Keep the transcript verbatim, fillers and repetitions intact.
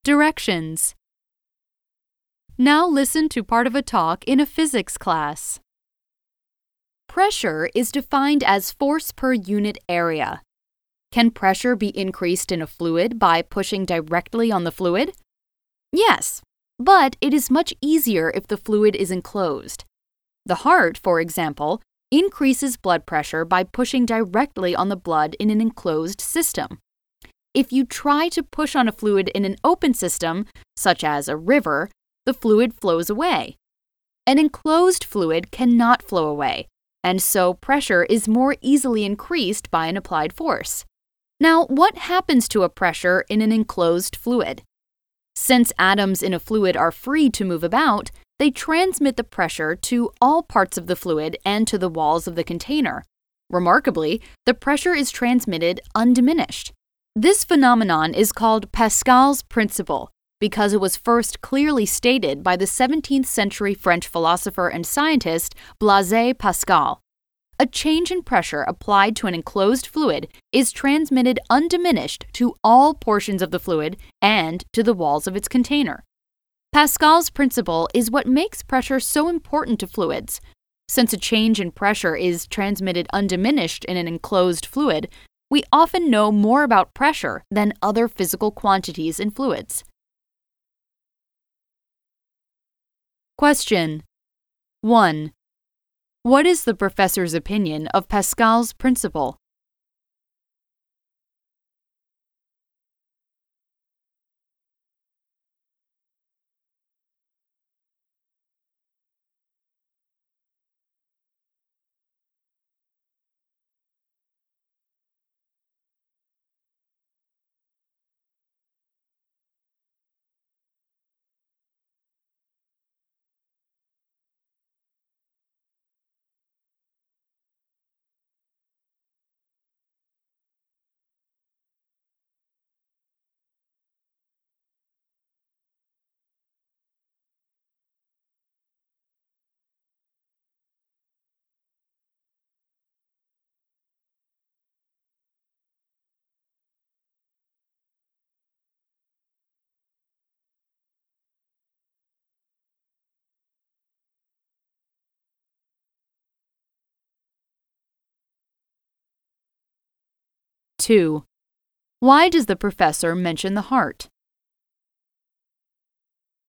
Directions. Now listen to part of a talk in a physics class. Pressure is defined as force per unit area. Can pressure be increased in a fluid by pushing directly on the fluid? Yes, but it is much easier if the fluid is enclosed. The heart, for example, increases blood pressure by pushing directly on the blood in an enclosed system. If you try to push on a fluid in an open system, such as a river, the fluid flows away. An enclosed fluid cannot flow away, and so pressure is more easily increased by an applied force. Now, what happens to a pressure in an enclosed fluid? Since atoms in a fluid are free to move about, they transmit the pressure to all parts of the fluid and to the walls of the container. Remarkably, the pressure is transmitted undiminished. This phenomenon is called Pascal's principle because it was first clearly stated by the seventeenth century French philosopher and scientist Blaise Pascal. A change in pressure applied to an enclosed fluid is transmitted undiminished to all portions of the fluid and to the walls of its container. Pascal's principle is what makes pressure so important to fluids. Since a change in pressure is transmitted undiminished in an enclosed fluid, we often know more about pressure than other physical quantities in fluids. Question. one. What is the professor's opinion of Pascal's principle? two. Why does the professor mention the heart?